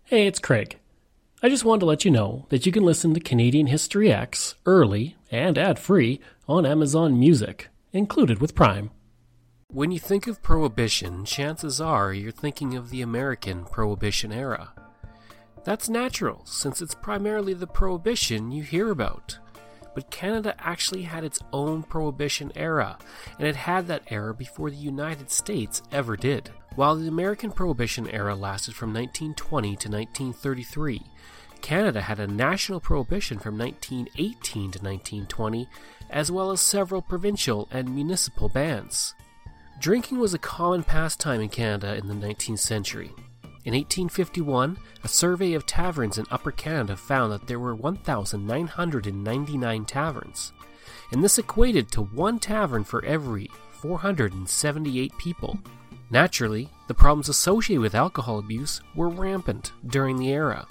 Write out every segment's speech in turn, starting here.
Hey, it's Craig. I just wanted to let you know that you can listen to Canadian History X early and ad-free on Amazon Music, included with Prime. When you think of Prohibition, chances are you're thinking of the American Prohibition era. That's natural, since it's primarily the Prohibition you hear about. But Canada actually had its own Prohibition era, and it had that era before the United States ever did. While the American Prohibition era lasted from 1920 to 1933, Canada had a national prohibition from 1918 to 1920, as well as several provincial and municipal bans. Drinking was a common pastime in Canada in the 19th century. In 1851, a survey of taverns in Upper Canada found that there were 1,999 taverns, and this equated to one tavern for every 478 people. Naturally, the problems associated with alcohol abuse were rampant during the era.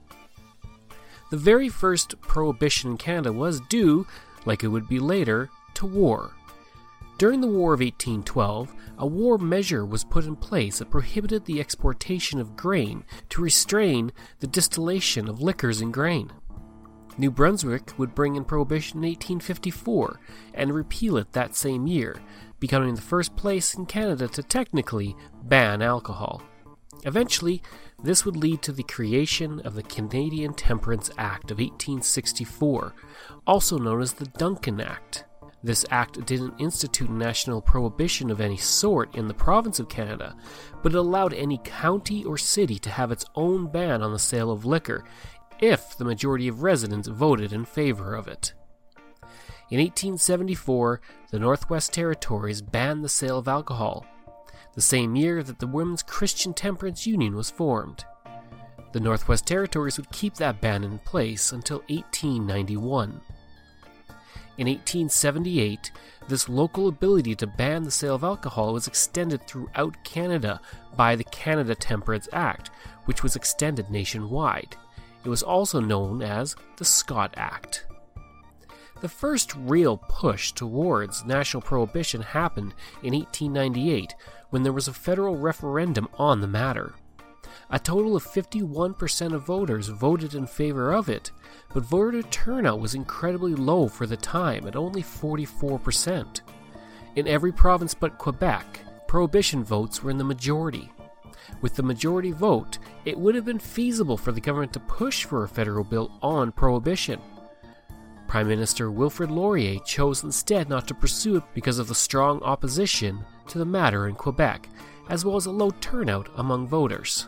The very first prohibition in Canada was due, like it would be later, to war. During the War of 1812, a war measure was put in place that prohibited the exportation of grain to restrain the distillation of liquors and grain. New Brunswick would bring in prohibition in 1854 and repeal it that same year, becoming the first place in Canada to technically ban alcohol. Eventually, this would lead to the creation of the Canadian Temperance Act of 1864, also known as the Duncan Act. This act didn't institute national prohibition of any sort in the province of Canada, but it allowed any county or city to have its own ban on the sale of liquor, if the majority of residents voted in favor of it. In 1874, the Northwest Territories banned the sale of alcohol, the same year that the Women's Christian Temperance Union was formed. The Northwest Territories would keep that ban in place until 1891. In 1878, this local ability to ban the sale of alcohol was extended throughout Canada by the Canada Temperance Act, which was extended nationwide. It was also known as the Scott Act. The first real push towards national prohibition happened in 1898, when there was a federal referendum on the matter. A total of 51% of voters voted in favor of it, but voter turnout was incredibly low for the time at only 44%. In every province but Quebec, prohibition votes were in the majority. With the majority vote, it would have been feasible for the government to push for a federal bill on prohibition. Prime Minister Wilfrid Laurier chose instead not to pursue it because of the strong opposition to the matter in Quebec, as well as a low turnout among voters.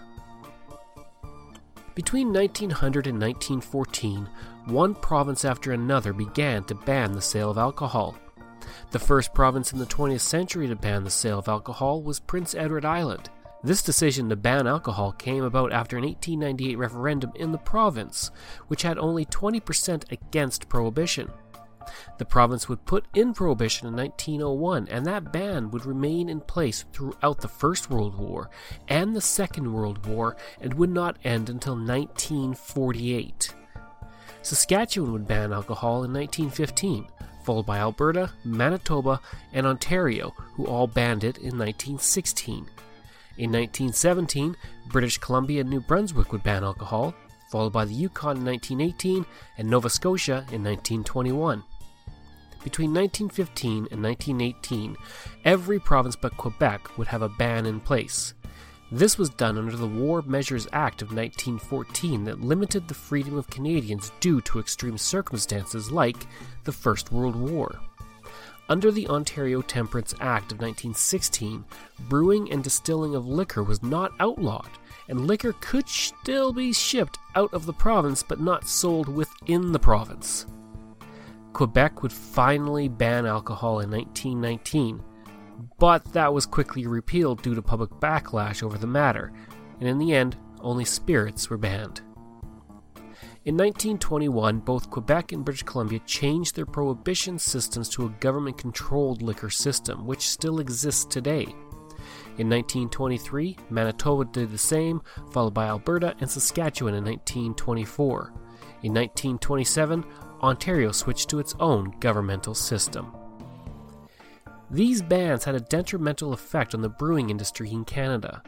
Between 1900 and 1914, one province after another began to ban the sale of alcohol. The first province in the 20th century to ban the sale of alcohol was Prince Edward Island. This decision to ban alcohol came about after an 1898 referendum in the province, which had only 20% against prohibition. The province would put in prohibition in 1901, and that ban would remain in place throughout the First World War and the Second World War and would not end until 1948. Saskatchewan would ban alcohol in 1915, followed by Alberta, Manitoba, and Ontario, who all banned it in 1916. In 1917, British Columbia and New Brunswick would ban alcohol, followed by the Yukon in 1918 and Nova Scotia in 1921. Between 1915 and 1918, every province but Quebec would have a ban in place. This was done under the War Measures Act of 1914 that limited the freedom of Canadians due to extreme circumstances like the First World War. Under the Ontario Temperance Act of 1916, brewing and distilling of liquor was not outlawed, and liquor could still be shipped out of the province but not sold within the province. Quebec would finally ban alcohol in 1919, but that was quickly repealed due to public backlash over the matter, and in the end, only spirits were banned. In 1921, both Quebec and British Columbia changed their prohibition systems to a government-controlled liquor system, which still exists today. In 1923, Manitoba did the same, followed by Alberta and Saskatchewan in 1924. In 1927, Ontario switched to its own governmental system. These bans had a detrimental effect on the brewing industry in Canada.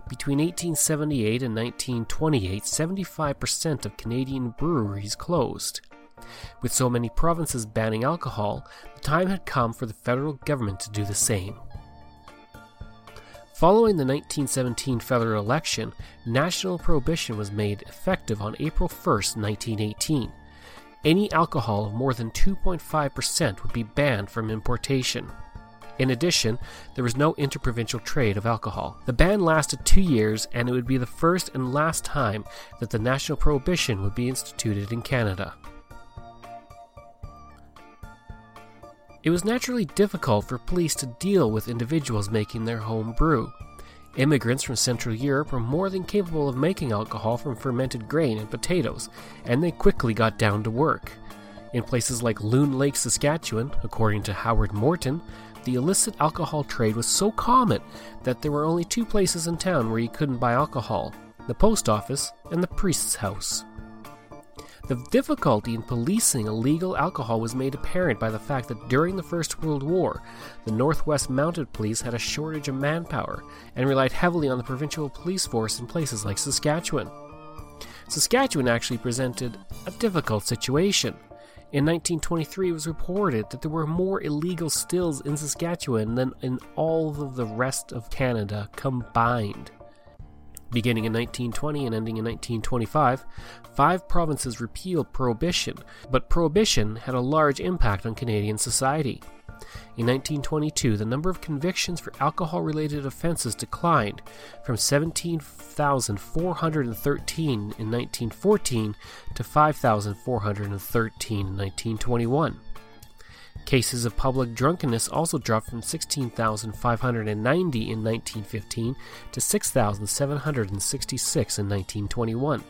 Between 1878 and 1928, 75% of Canadian breweries closed. With so many provinces banning alcohol, the time had come for the federal government to do the same. Following the 1917 federal election, national prohibition was made effective on April 1, 1918. Any alcohol of more than 2.5% would be banned from importation. In addition, there was no interprovincial trade of alcohol. The ban lasted 2 years, and it would be the first and last time that the national prohibition would be instituted in Canada. It was naturally difficult for police to deal with individuals making their home brew. Immigrants from Central Europe were more than capable of making alcohol from fermented grain and potatoes, and they quickly got down to work. In places like Loon Lake, Saskatchewan, according to Howard Morton, the illicit alcohol trade was so common that there were only 2 places in town where you couldn't buy alcohol: the post office and the priest's house. The difficulty in policing illegal alcohol was made apparent by the fact that during the First World War, the Northwest Mounted Police had a shortage of manpower and relied heavily on the provincial police force in places like Saskatchewan. Saskatchewan actually presented a difficult situation. In 1923, it was reported that there were more illegal stills in Saskatchewan than in all of the rest of Canada combined. Beginning in 1920 and ending in 1925, 5 provinces repealed prohibition, but prohibition had a large impact on Canadian society. In 1922, the number of convictions for alcohol-related offenses declined from 17,413 in 1914 to 5,413 in 1921. Cases of public drunkenness also dropped from 16,590 in 1915 to 6,766 in 1921.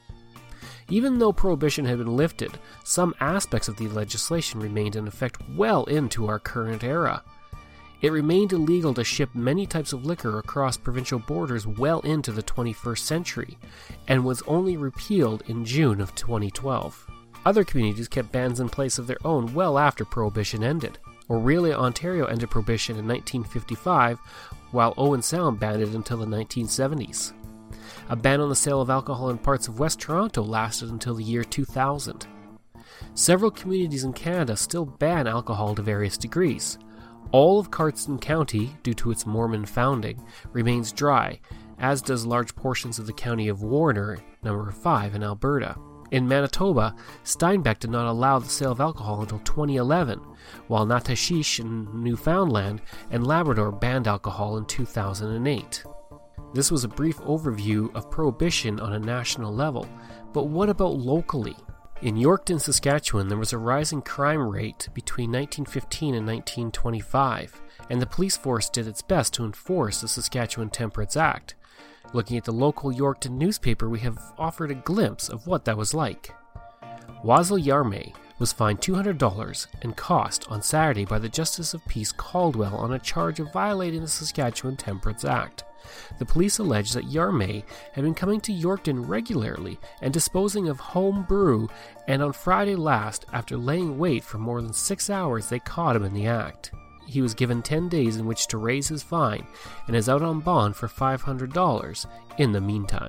Even though prohibition had been lifted, some aspects of the legislation remained in effect well into our current era. It remained illegal to ship many types of liquor across provincial borders well into the 21st century, and was only repealed in June of 2012. Other communities kept bans in place of their own well after prohibition ended. Orillia, Ontario ended prohibition in 1955, while Owen Sound banned it until the 1970s. A ban on the sale of alcohol in parts of West Toronto lasted until the year 2000. Several communities in Canada still ban alcohol to various degrees. All of Cardston County, due to its Mormon founding, remains dry, as does large portions of the county of Warner, number 5 in Alberta. In Manitoba, Steinbeck did not allow the sale of alcohol until 2011, while Natashish in Newfoundland and Labrador banned alcohol in 2008. This was a brief overview of prohibition on a national level, but what about locally? In Yorkton, Saskatchewan, there was a rising crime rate between 1915 and 1925, and the police force did its best to enforce the Saskatchewan Temperance Act. Looking at the local Yorkton newspaper, we have offered a glimpse of what that was like. Wasil Yarme was fined $200 and cost on Saturday by the Justice of Peace Caldwell on a charge of violating the Saskatchewan Temperance Act. The police alleged that Yarme had been coming to Yorkton regularly and disposing of home brew, and on Friday last, after laying wait for more than 6 hours, they caught him in the act. He was given 10 days in which to raise his fine and is out on bond for $500 in the meantime.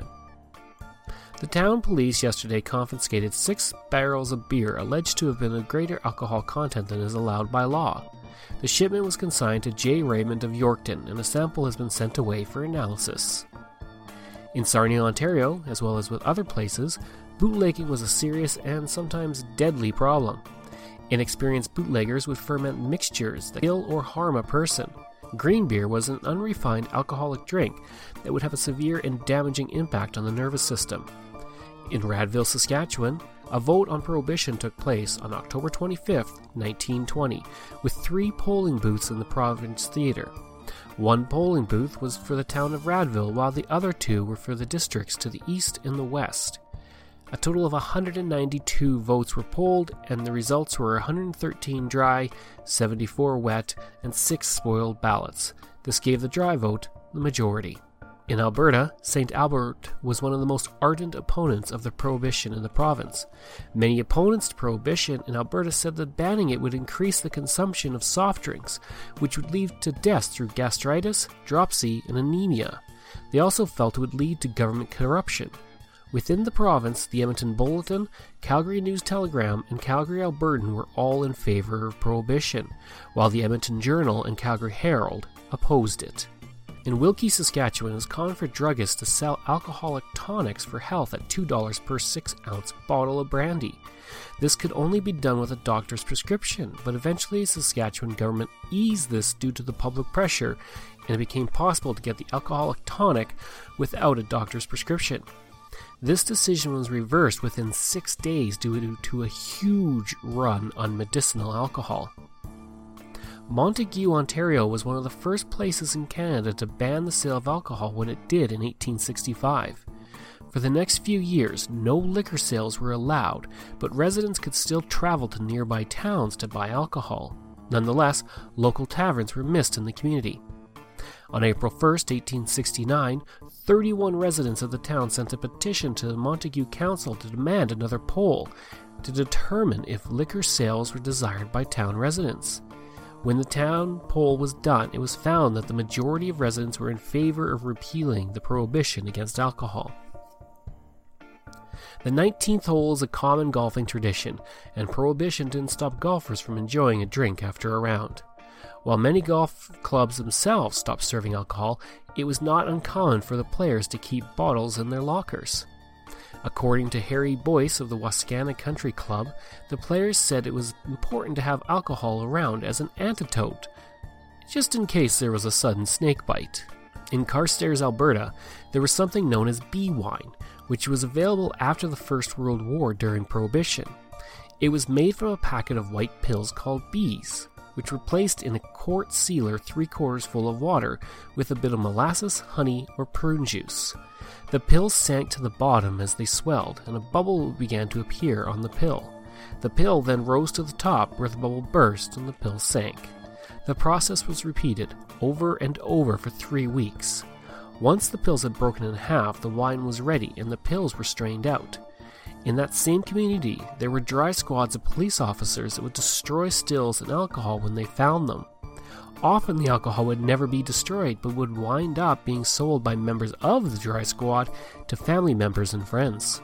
The town police yesterday confiscated 6 barrels of beer alleged to have been of greater alcohol content than is allowed by law. The shipment was consigned to J. Raymond of Yorkton, and a sample has been sent away for analysis. In Sarnia, Ontario, as well as with other places, bootlegging was a serious and sometimes deadly problem. Inexperienced bootleggers would ferment mixtures that kill or harm a person. Green beer was an unrefined alcoholic drink that would have a severe and damaging impact on the nervous system. In Radville, Saskatchewan, a vote on prohibition took place on October 25, 1920, with 3 polling booths in the Province Theatre. 1 polling booth was for the town of Radville, while the other 2 were for the districts to the east and the west. A total of 192 votes were polled, and the results were 113 dry, 74 wet, and 6 spoiled ballots. This gave the dry vote the majority. In Alberta, St. Albert was one of the most ardent opponents of the prohibition in the province. Many opponents to prohibition in Alberta said that banning it would increase the consumption of soft drinks, which would lead to deaths through gastritis, dropsy, and anemia. They also felt it would lead to government corruption. Within the province, the Edmonton Bulletin, Calgary News-Telegram, and Calgary Albertan were all in favor of prohibition, while the Edmonton Journal and Calgary Herald opposed it. In Wilkie, Saskatchewan, it was common for druggists to sell alcoholic tonics for health at $2 per 6-ounce bottle of brandy. This could only be done with a doctor's prescription, but eventually the Saskatchewan government eased this due to the public pressure, and it became possible to get the alcoholic tonic without a doctor's prescription. This decision was reversed within 6 days due to a huge run on medicinal alcohol. Montague, Ontario was one of the first places in Canada to ban the sale of alcohol when it did in 1865. For the next few years, no liquor sales were allowed, but residents could still travel to nearby towns to buy alcohol. Nonetheless, local taverns were missed in the community. On April 1, 1869, 31 residents of the town sent a petition to the Montague Council to demand another poll to determine if liquor sales were desired by town residents. When the town poll was done, it was found that the majority of residents were in favor of repealing the prohibition against alcohol. The 19th hole is a common golfing tradition, and prohibition didn't stop golfers from enjoying a drink after a round. While many golf clubs themselves stopped serving alcohol, it was not uncommon for the players to keep bottles in their lockers. According to Harry Boyce of the Wascana Country Club, the players said it was important to have alcohol around as an antidote, just in case there was a sudden snake bite. In Carstairs, Alberta, there was something known as bee wine, which was available after the First World War during Prohibition. It was made from a packet of white pills called bees, which were placed in a quart sealer 3/4 full of water with a bit of molasses, honey, or prune juice. The pills sank to the bottom as they swelled, and a bubble began to appear on the pill. The pill then rose to the top where the bubble burst and the pill sank. The process was repeated over and over for 3 weeks. Once the pills had broken in half, the wine was ready and the pills were strained out. In that same community, there were dry squads of police officers that would destroy stills and alcohol when they found them. Often the alcohol would never be destroyed, but would wind up being sold by members of the dry squad to family members and friends.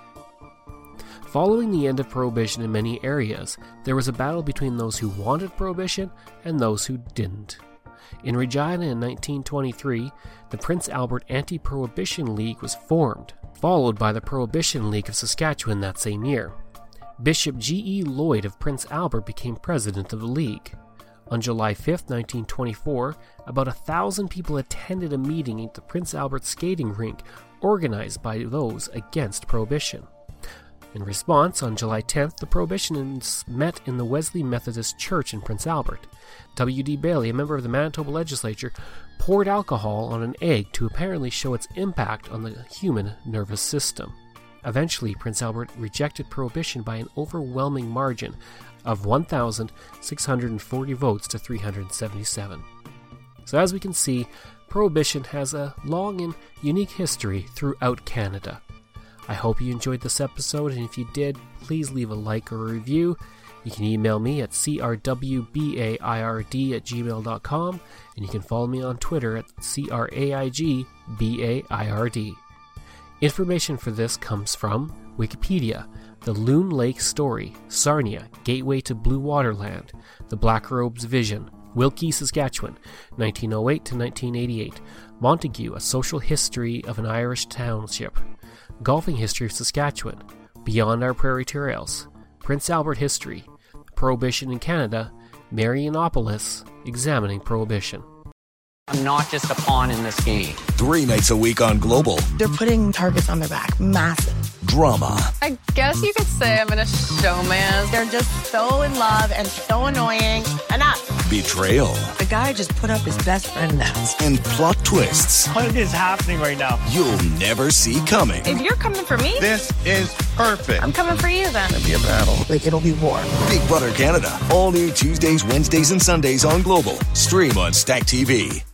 Following the end of Prohibition in many areas, there was a battle between those who wanted Prohibition and those who didn't. In Regina in 1923, the Prince Albert Anti-Prohibition League was formed, followed by the Prohibition League of Saskatchewan that same year. Bishop G.E. Lloyd of Prince Albert became president of the league. On July 5, 1924, about 1,000 people attended a meeting at the Prince Albert skating rink organized by those against Prohibition. In response, on July 10th, the Prohibitionists met in the Wesley Methodist Church in Prince Albert. W.D. Bailey, a member of the Manitoba legislature, poured alcohol on an egg to apparently show its impact on the human nervous system. Eventually, Prince Albert rejected Prohibition by an overwhelming margin of 1,640 votes to 377. So as we can see, Prohibition has a long and unique history throughout Canada. I hope you enjoyed this episode, and if you did, please leave a like or a review. You can email me at crwbaird@gmail.com, and you can follow me on Twitter at craigbaiard. Information for this comes from Wikipedia, The Loon Lake Story, Sarnia, Gateway to Blue Water Land, The Black Robes Vision, Wilkie, Saskatchewan, 1908 to 1988, Montague, A Social History of an Irish Township, Golfing History of Saskatchewan, Beyond Our Prairie Trails, Prince Albert History, Prohibition in Canada, Marianopolis, Examining Prohibition. I'm not just a pawn in this game. 3 nights a week on Global. They're putting targets on their back. Massive. Drama. I guess you could say I'm in a showman. They're just so in love and so annoying. Enough. Betrayal. The guy just put up his best friend dance. And plot twists. What is happening right now? You'll never see coming. If you're coming for me, This is perfect. I'm coming for you then. It'll be a battle. Like, it'll be war. Big Brother Canada. All new Tuesdays, Wednesdays, and Sundays on Global. Stream on Stack TV.